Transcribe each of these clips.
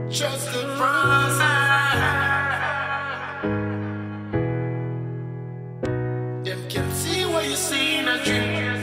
Just the process. Them can see what you see in a dream.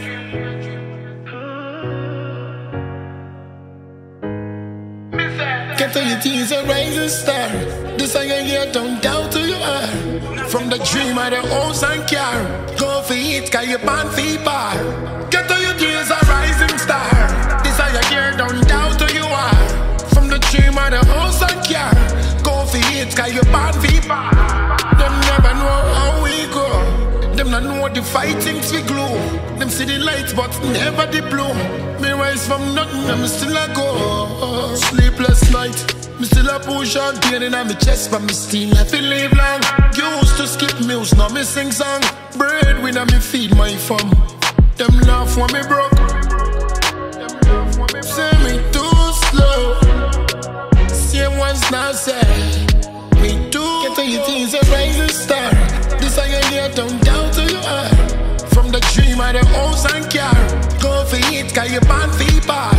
Get to your teens a rising star. This I hear, don't doubt who you are. From the dream of the house and car, go for it, cause you're born for bar. Get to your teens a rising star. This I hear, don't doubt who you are. From the dream of the house and car, go for it, cause you're born for bar. Them never know how we go. Them not know the fightings we glue. Them see the lights but never the blue. Me rise from nothing, I'm still a go. Sleepless night, me still a push on pain in my chest, but me still have to live long. Used to skip meals, now me sing song. Bread when I me feed my fam. Them laugh when me broke. Say me too slow. Say once now say me too. Get to your teens a rising star. This I hear, don't doubt who you are. From the dream of the house and car, go for it, cause you're born for bar.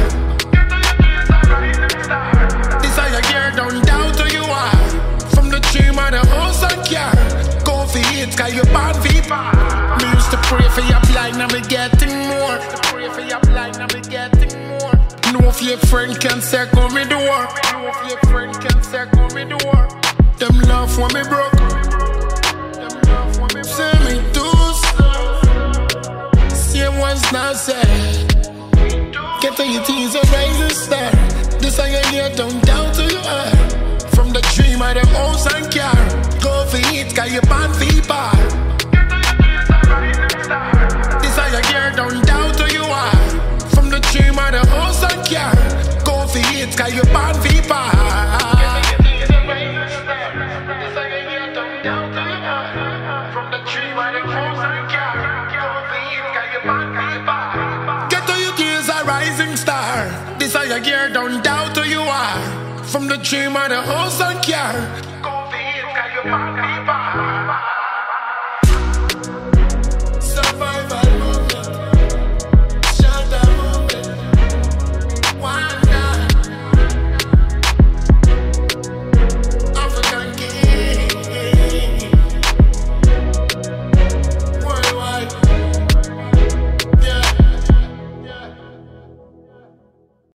This I hear, don't doubt who you are. From the dream of the house and car, go for it, cause you're born for bar. Me used to pray for your blind, now me getting more. Pray for your blind, now me getting more. No if your friend can circle me door. No if your friend can circle me door. Them laugh when me broke. Say me too slow. Say once now say get to your teens a rising star. This I hear, don't doubt who you are. From the dream of the house and car, go for it, cause you're born for bar. This I hear, don't doubt who you are. From the dream of the house and car, go for it, cause you're born for bar. Get to your tears a rising star. This I hear, don't doubt who you are. From the dream of the house and car,